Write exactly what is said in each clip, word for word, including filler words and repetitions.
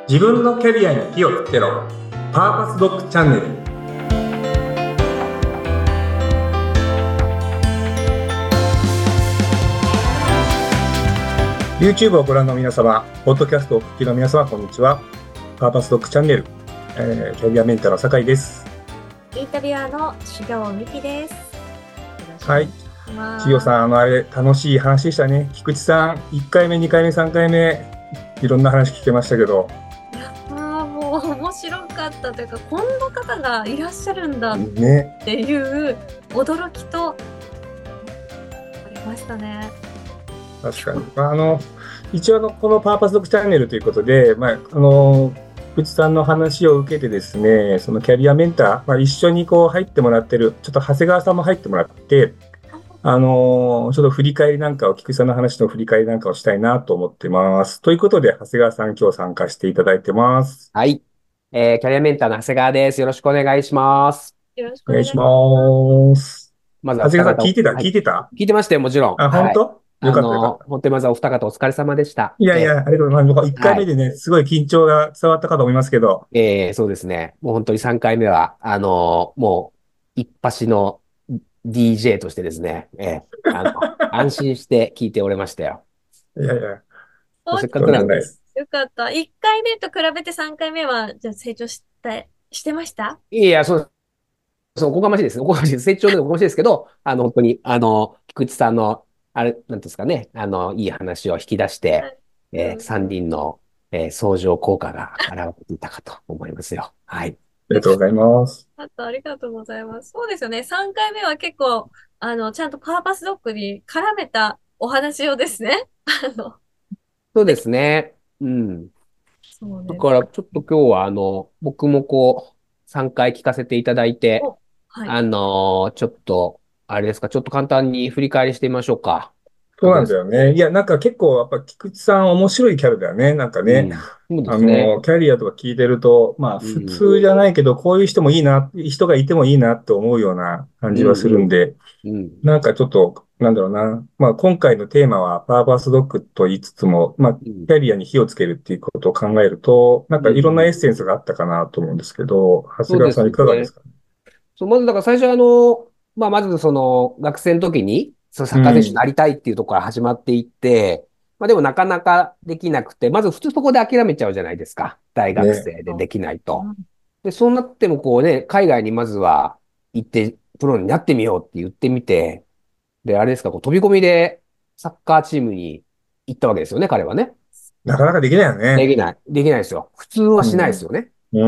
自分のキャリアに火をつけろ。パーパスドッグチャンネル。YouTube をご覧の皆様、ポッドキャストをお聞きの皆様、こんにちは。パーパスドッグチャンネル、えー、キャリアメンターの酒井です。 インタビュアーの修行美希です。 はい。修行さん、あのあれ楽しい話でしたね。菊池さん、いっかいめ、にかいめ、さんかいめ、いろんな話聞けましたけど。 ああ、もう面白かったというか、こんな方がいらっしゃるんだっていう驚きと、ありましたね。 確かに。あの一応のこのパーパスドッグチャンネルということで、まあ、あの菊池さんの話を受けてですね、そのキャリアメンター、まあ、一緒にこう入ってもらってる、ちょっと長谷川さんも入ってもらって、あのちょっと振り返りなんかを、菊池さんの話の振り返りなんかをしたいなと思ってます。ということで、長谷川さん今日参加していただいてます。 はい。えー、キャリアメンターの長谷川です。よろしくお願いします。 よろしくお願いしお願いします。 まずは長谷川さん、聞お二方を、 いてたはい、 聞いてた聞いてましたよ、もちろん。 あ、本はい。 当よあかったよかっの、 た。 本当にまずはお二方お疲れ様でした。 いやいや、ありがとうございます。いっかいめでね、すごい緊張が伝わったかと思いますけど。 えー、そうですね。もう本当にさんかいめは、あの、もう、一発の ディージェー としてですね、えー、あの、安心して聞いておれましたよ。 いやいや、 せっかとんくなんで。 でもないです。 よかった。いっかいめと比べてさんかいめは、じゃあ成長した、してました？ いやいや、そう、そう、おこがましいです。おこがましいです。成長でおこがましいですけど、あの、本当に、あの、菊池さんの、あれ、なんていうんですかね、あの、いい話を引き出して、 はい。 えー、 うん。 三輪の、えー相乗効果が現れていたかと思いますよ。はい。 ありがとうございます。 あと、ありがとうございます。そうですよね。さんかいめは結構、あの、ちゃんとパーパスドッグに絡めたお話をですね。あの、 そうででき、 すね。うん。 そうね。 だから、ちょっと今日は、あの、僕もこう、さんかい聞かせていただいて、 お、はい。 あのーちょっと、あれですか、ちょっと簡単に振り返りしてみましょうか。いそうなんかがですか？ だよね。いや、なんか結構、やっぱ菊池さん面白いキャラだよね。なんかね。 うん。そうであすね。 の、キャリアとか聞いてると、まあ、普うん。 通じゃないけど、こういう人もいいな、人がいてもいいなって思うような感うん、 じはするうん。 んで、 うん。 なんかちょっと、なんだろうな。まあ、今回のテーマはパーパスドッグと言いつつも、まあ、 うん。 キャリアに火をつけるっていうことを考えると、なんうん。 かいろんなエッうん。 センスがあったかなと思うんですけど、長そうです谷川さんいかがでね。 すか？ そう、まずだから最初はあの、まあ、まずその学生の時に、そのサッカー選手にうん。 なりたいっていうところから始まっていって、まあでもなかなかできなくて、まず普通そこで諦めちゃうじゃないですか。大学ね。 生でできないと。 うん。 で、そうなってもこうね、海外にまずは行って、プロになってみようって言ってみて、で、あれですか、こう飛び込みでサッカーチームに行ったわけですよね、彼はね。 なかなかできないよね。 できない。できないですよ。普通はしないですうん。 よね。 うん。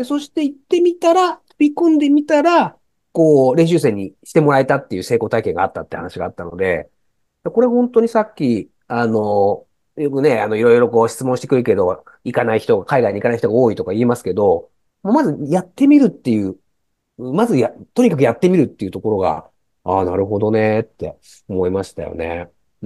で、そして行ってみたら、飛び込んでみたら、こう、練習生にしてもらえたっていう成功体験があったって話があったので、これ本当にさっき、あの、よくね、あの、いろいろこう質問してくるけど、行かない人が、海外に行かない人が多いとか言いますけど、もうまずやってみるっていう、まずや、とにかくやってみるっていうところが、ああ、なるほどねって思いましたよね。うん。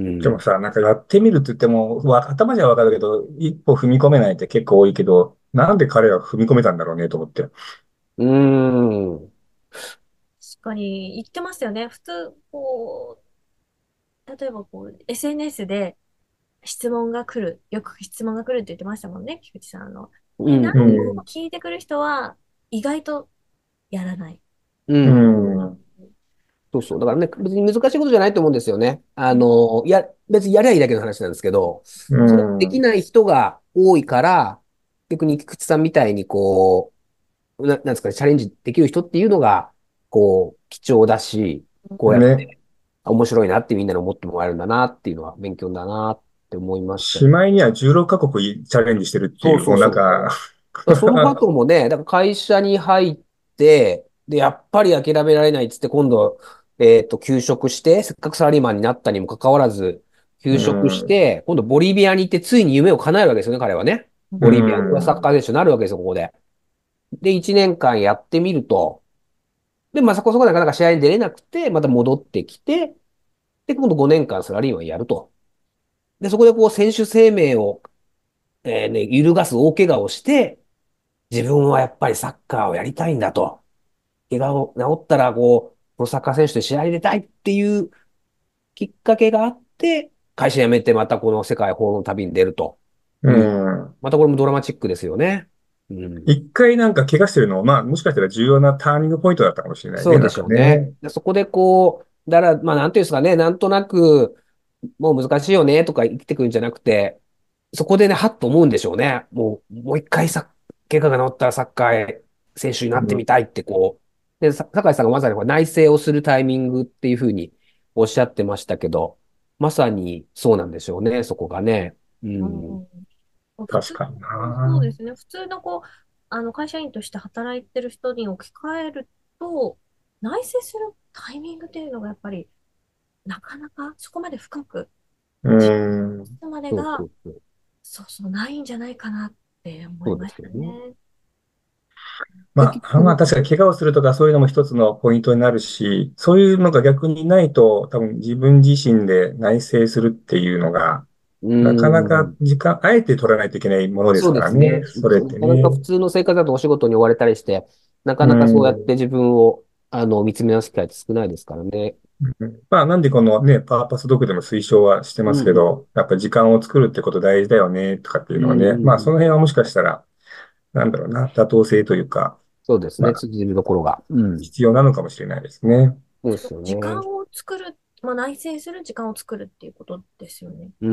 でもさ、なんかやってみるって言っても、わ頭じゃわかるけど、一歩踏み込めないって結構多いけど、なんで彼は踏み込めたんだろうねと思って。 うーん。 確かに言ってましたよね。普通、こう、例えばこう、エスエヌエス で質問が来る。よく質問が来るって言ってましたもんね、菊池さん。あの。で、 うん、 何うん、 うん。 度も聞いてくる人は意外とやらない。 ううん。 ん。 そうそう。だからね、別に難しいことじゃないと思うんですよね。あうん。 の、いや、別にやりゃいいだけの話なんですけど、 うそれできん。 ない人が多いから、逆に菊池さんみたいにこう、な、なんですかね、チャレンジできる人っていうのが、こう、貴重だし、こうやっね。 て面白いなってみんなに思ってもらえるんだなっていうのは勉強だなって思いました。 しまいにはじゅうろっカ国チャレンジしてるってそういう、もうなんそうそう。 かだからその後もね、だから会社に入って、で、やっぱり諦められないっつって、今度、えっと、休職して、せっかくサラリーマンになったにもかかわらず、 う休職しん。 て、今度ボリビアに行って、ついに夢を叶えるわけですよね、彼はね。 うボリビアのサッん。 カー選手になるわけですよ、ここで。で、いちねんかんやってみると、で、まあ、そこそこなかなか試合に出れなくて、また戻ってきて、で、今度ごねんかんサラリーマンやると。で、そこでこう、選手生命を、えーね、揺るがす大怪我をして、自分はやっぱりサッカーをやりたいんだと。怪我を治ったら、こう、プロサッカー選手と試合に出たいっていうきっかけがあって、会社辞めてまたこの世界放浪の旅に出ると。 ううん。 ん。 またこれもドラマチックですよね。うん。 一回なんか怪我してるの、まあもしかしたら重要なターニングポイントだったかもしれないね、なんそうでしょうね。 かね。 でそこでこう、だから、まあなんていうんですかね、なんとなく、もう難しいよねとか言ってくるんじゃなくて、そこでね、はっと思うんでしょうね。もう、もう一回さ、怪我が治ったらサッカー選手になってうん、 みたいってこう、で、さ酒井さんがまさにこう内省をするタイミングっていうふうにおっしゃってましたけど、まさにそうなんでしょうね、そこがね。うん。 うん、普通確かにの、そうな。 ですね。普通のこう、あの、会社員として働いてる人に置き換えると、内省するタイミングっていうのがやっぱり、なかなかそこまで深く、 う実ん。 質までそうそが、 うそう。 そうそう、ないんじゃないかなって思そういましですよね。 たね。 で、 まあ、まあ結局、 確かに怪我をするとかそういうのも一つのポイントになるし、そういうのが逆にないと多分自分自身で内省するっていうのが、 うなかなかん。 時間、あえて取らないといけないものですそうからね。 ですね。 それっなかなか普てね。 通の生活だとお仕事に追われたりして、なかうなかそうやってん。 自分を、あの、見つめ直す機会って少ないですからね。 まあなんでこのね、パーパスドクでも推奨はしてまうんうん。 すけど、やっぱり時間を作るってこと大事だよね、とかっていううんのはね。まあそうんうん。 の辺はもしかしたら、なんだろうな、妥当性というか、 そうですね。 まあ通じるところが。うん。 必要なのかもしれないですね。 そうですよね。 時間を作る、まあ、内省する時間を作るっていうことですよね。 うん。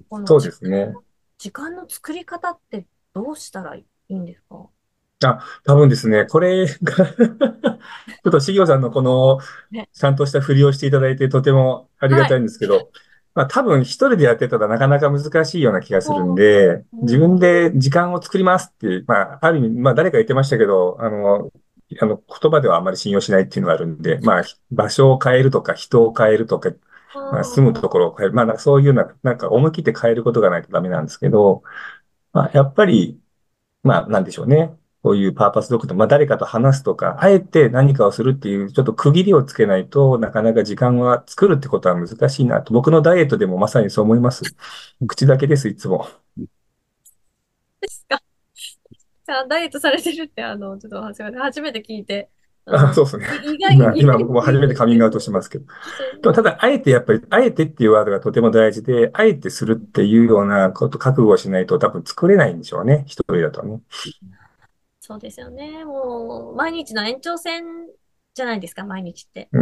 そうこの時ですね。 間、時間の作り方ってどうしたらいいんですか？ あ、多分ですね、これがちょっとしぎょうさんのこの、 ね。 ちゃんとしたふりをしていただいてとてもありがはい。 たいんですけど、まあ多分一人でやってたらなかなか難しいような気がするんもで、 う、 自うん。 分で時間を作りますって、まあある意味、まあ誰か言ってましたけど、あの、あの言葉ではあまり信用しないっていうのがあるんで、まあ場所を変えるとか人を変えるとか、 あまあ住むー、 ところを変える、まあなんかそういうような、なんか思い切って変えることがないとダメなんですけど、まあやっぱりまあ、なんでしょうね。こういうパーパスドクター、まあ、誰かと話すとか、あえて何かをするっていう、ちょっと区切りをつけないとなかなか時間は作るってことは難しいなと。僕のダイエットでもまさにそう思います。口だけです、いつも。 ですか？じゃあ、ダイエットされてるって、あの、ちょっと、すいません、初めて聞いて、ああ、 の、 そうですね。 い意外、 今、 意外今僕もすぎて。 初めてカミングアウトしてますけど。でもただ、あえてやっぱり、あえてっていうワードがとても大事で、あえてするっていうようなこと、覚悟をしないと多分作れないんでしょうね。一人だとね。 そうですよね。もう、毎日の延長線じゃないですか、毎日って。 うん。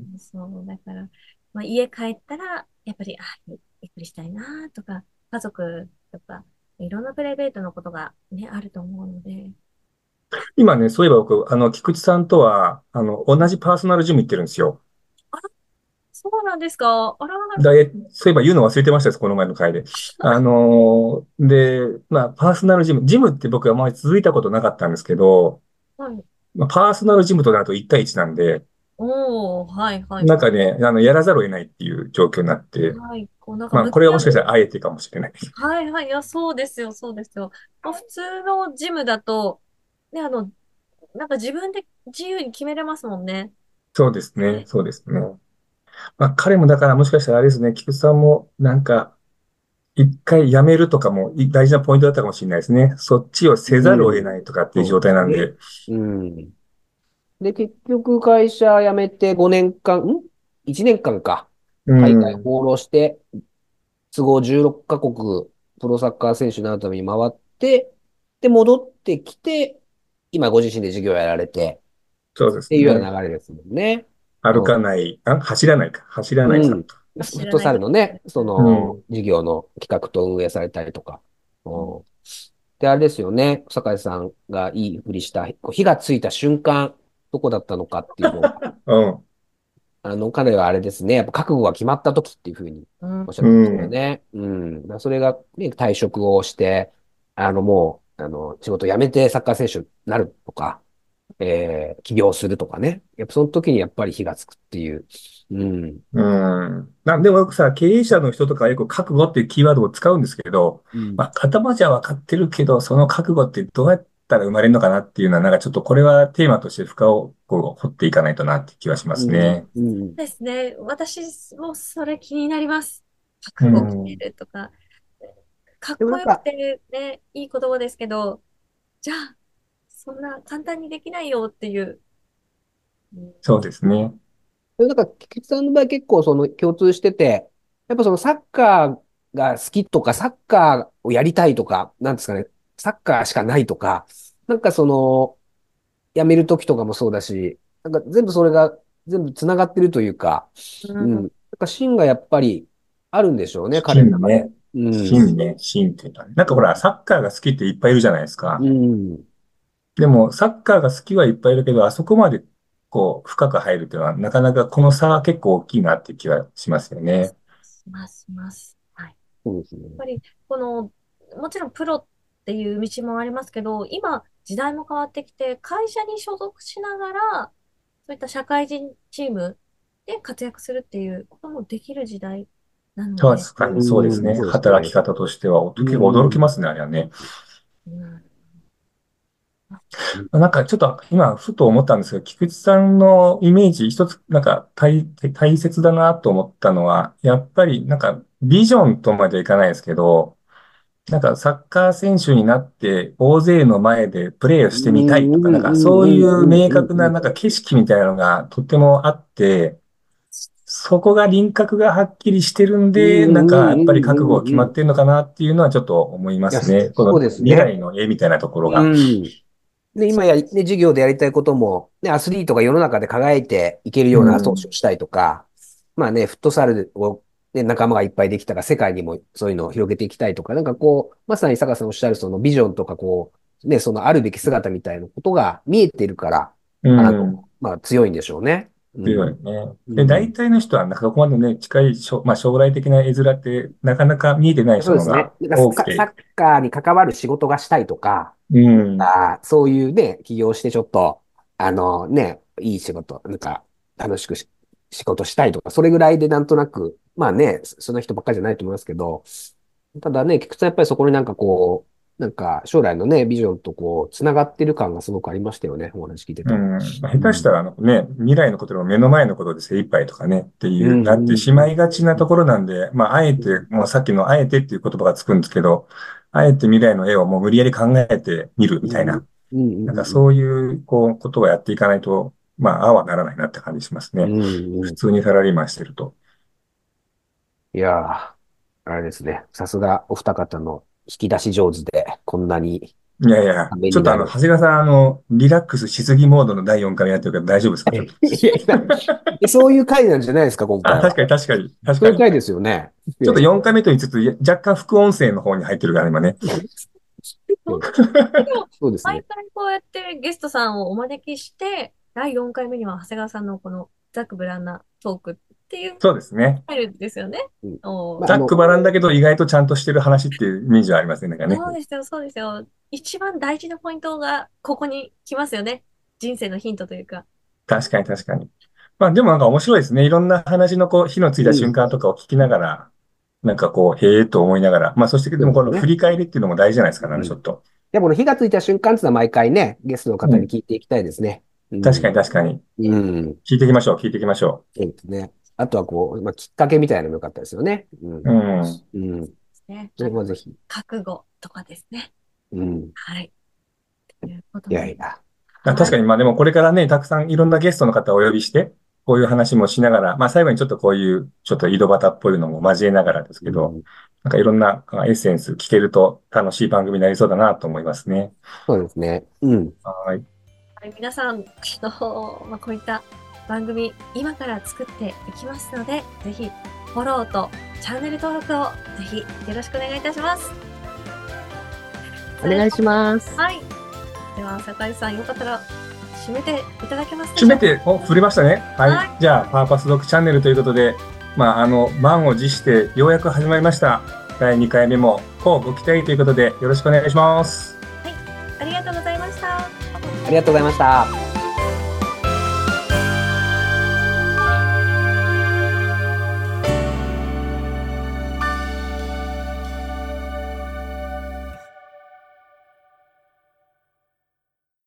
そう、だから、まあ、家帰ったら、やっぱり、あ、ゆゆっくりしたいなとか、家族とか、いろんなプライベートのことがね、あると思うので。 今ね、そういえば僕、あの、菊池さんとは、あの、同じパーソナルジム行ってるんですよ。 あら、そうなんですか？あら、 ダイエット、そういえば言うの忘れてましたです、この前の回で。あのーで、まあ、パーソナルジム、ジムって僕はあまり続いたことなかったんですけど、 はい。 まあ、パーソナルジムとなるといち対いちなんで、 おー、はい、はい、はい。 なんかね、あの、やらざるを得ないっていう状況になって、 はい、こう、なんかまあ、 向これはもしかしたき合う。 らあえてかもしれない。 はい、はい、いや、そうですよ、そうですよ。まあ、普通のジムだと、ね、あの、なんか自分で自由に決めれますもんね。 そうですね、 ね。 そうですね。まあ、彼もだからもしかしたらあれですね、菊池さんもなんか、一回やめるとかもい大事なポイントだったかもしれないですね。そっちをせざるを得うん。 ないとかっていうそう状ですね。 態なんで。 うん。で、結局会社辞めてごねんかん、ん ?いち 年間か。 う海外ん。 放浪して、都合じゅうろっカ国、プロサッカー選手になるために回って、で、戻ってきて、今ご自身で授業をやられて、 そうでっていうようすね。 な流れですもんね。 歩うん。 かない、あ、走らないか。走らないうん。 さんと。 フット知らないけど。 サルのね、そうの、 ん。 授業の企画と運営されたりとか。 うん、 うん。で、あれですよね。酒井さんがいいふりした、こう火がついた瞬間、どこだったのかっていうのが、 うん。 あの、彼はあれですね。やっぱ覚悟が決まった時っていうふうにうん、 おっしゃっうてましたよん。 ね。うん。だからそれが、ね、退職をして、あの、もう、あの、仕事を辞めてサッカー選手になるとか、えー起業するとかね。やっぱその時にやっぱり火がつくっていう。うん。 うん。なんでもよくさ、経営者の人とかよく覚悟っていうキーワードを使うんですけど、 うん。 まあ、頭じゃ分かってるけど、その覚悟ってどうやったら生まれるのかなっていうのは、なんかちょっとこれはテーマとして深をこう掘っていかないとなって気はしまうん。 すね。 うん。 ですね。私もそれ気になります。 う覚悟を決めん。 るとか。かっこよくでもなんか、 てね、いい言葉ですけど、じゃあ、そんな簡単にできないよっていう。うん、 そうですね。 なんか、菊池さんの場合結構その共通してて、やっぱそのサッカーが好きとか、サッカーをやりたいとか、なんですかね、サッカーしかないとか、なんかその、辞める時とかもそうだし、なんか全部それが全部繋がってるというか、うん。なんか芯がやっぱりあるんでしょうね、彼の中で。 芯ね。 うん。 芯ね。芯っていうのはね。なんかほら、サッカーが好きっていっぱいいるじゃないですか。 うん。 でも、サッカーが好きはいっぱいいるけど、あそこまで、こう、深く入るっていうのは、なかなかこの差は結構大きいなっていう気はしますよね。 します、します。はい。やそうですね。 っぱり、この、もちろんプロっていう道もありますけど、今、時代も変わってきて、会社に所属しながら、そういった社会人チームで活躍するっていうこともできる時代なので、 確かにそうですうん、 ね。 そうですね。 働き方としては、結構驚うん。 きますね、あれはね。 うん、 なんかちょっと今、ふと思ったんですけど、菊池さんのイメージ一つ、なんか大、大切だなと思ったのは、やっぱりなんかビジョンとまではいかないですけど、なんかサッカー選手になって大勢の前でプレーをうしてみたいとか、 ん、うん、 なんかうん、 そういううん、 明確なうん、 なんか景色みたいなのがとてもあって、そこが輪郭がはっきりしてるんうん、 で、なんかやっぱりうん、 覚悟が決まうん、うん。いってるのかなっていうのはちょっと思いまや、 すね。こそうのですね。 未来の絵みたいなところが。 うん。で、今やり、ね、授業でやりたいことも、ね、アスリートが世の中で輝いていけるうような投資をん。 したいとか、まあね、フットサルを、ね、仲間がいっぱいできたら世界にもそういうのを広げていきたいとか、なんかこう、まさに坂さんおっしゃるそのビジョンとかこう、ね、そのあるべき姿みたいなことが見えてるから、 うあの、 ん。 まあ強いんでしょうね。うん。 強いね。で、 うん。 大体の人は、なんかそこまでね、近いしょ、まあ、将来的な絵面って、なかなか見えてない人のがそうですね。なんかササッ多くて。 カーに関わる仕事がしたいとか、 うん。 あー、そういうね、起業してちょっと、あのね、いい仕事、なんか、楽しくし仕事したいとか、それぐらいでなんとなく、まあね、そそんな人ばっかりじゃないと思いますけど、ただね、菊池さんやっぱりそこになんかこう、なんか将来のね、ビジョンとこう、つながってる感がすごくありましたよね、お話聞いてて。 うん。まあ、 うん。 下手したら、あのね、未来のことの目の前のことで精一杯とかね、っていう、 うん、 なってうん、うん。 しまいがちなところなんで、まあ、あえて、もうさっきのあえてっていう言葉がつくんですけど、あえて未来の絵をもう無理やり考えてみるうん、 みたいな、 うん、 なんかうん、 そういう、こう、ことをやっていかないと、まあ、ああはならないなって感じしますうん、 ね。 うん。うん。 普通にサラリーマンしてると。 いやー、あれですね。さすがお二方の引き出し上手で、こんなにいやいや、 ためちょっとあの、 になる。 長谷川さん、あの、リラックスしすぎモードのだいよんかいやってるけど大丈夫ですかちょっと。 いやいや、えそういう回なんじゃないですか、今あ、 回は。 確かに確かに、確かに。 そういう回ですよね。いちょっとやいや。 よんかいめと言いつつ、いや若干副音声の方に入ってるから今ね。 本当にそうですね。 毎回こうやってゲストさんをお招きして、だいよんかいめには長谷川さんのこのザックブランナトークっていうそうですね。 スタイルですよね。 うん。まあ、あおー、 ざっくの、 ばらんだけど意外とちゃんとしてる話っていうイメージはありますね。なんかね。 そうですよ、そうですよ。一番大事なポイントがここに来ますよね。人生のヒントというか。 確かに確かに。まあでもなんか面白いですね。いろんな話のこう、火のついたうん。 瞬間とかを聞きながら、なんかこう、へえと思いながら、まあそしてでもこの振そうですね。 り返りっていうのも大事じゃないですかね、ちうん。 ょっと。 でも、この火がついた瞬間っていうのは毎回ね、ゲストの方にうん。 聞いていきたいですね。う確かにん。 確かに。 うん。 聞いていきましょう、聞いていきましょそうですね。あとはこう、まあ、きっかけみたいなのもよかったですよね。うう。 ん。 うん。 うん。 ね。 そあの、 れはぜひ。 覚悟とかですね。 うん。 はい。ということで。 いやいや。 あ、 はい。 確かに、まあでもこれからね、たくさんいろんなゲストの方をお呼びして、こういう話もしながら、まあ最後にちょっとこういう、ちょっと井戸端っぽいのも交えながらですけど、 うん。 なんかいろんなあエッセンス聞けると楽しい番組になりそうだなと思いますね。 そうですね。うん。 はい。 はい、皆さん、あの、まあ、こういった番組、今から作っていきますので、ぜひ、フォローとチャンネル登録をぜひよろしくお願いいたします。 お願いします。 はい。では、酒井さん、よかったら、締めていただけますでしょうか。 締めて、お、触れましたね。はい。 はいじゃあ、パーパスドッグチャンネルということで、まあ、あの、満を持してようやく始まりました。だいにかいめも、こうご期待ということで、よろしくお願いします。 ありがとうございました。 ありがとうございました。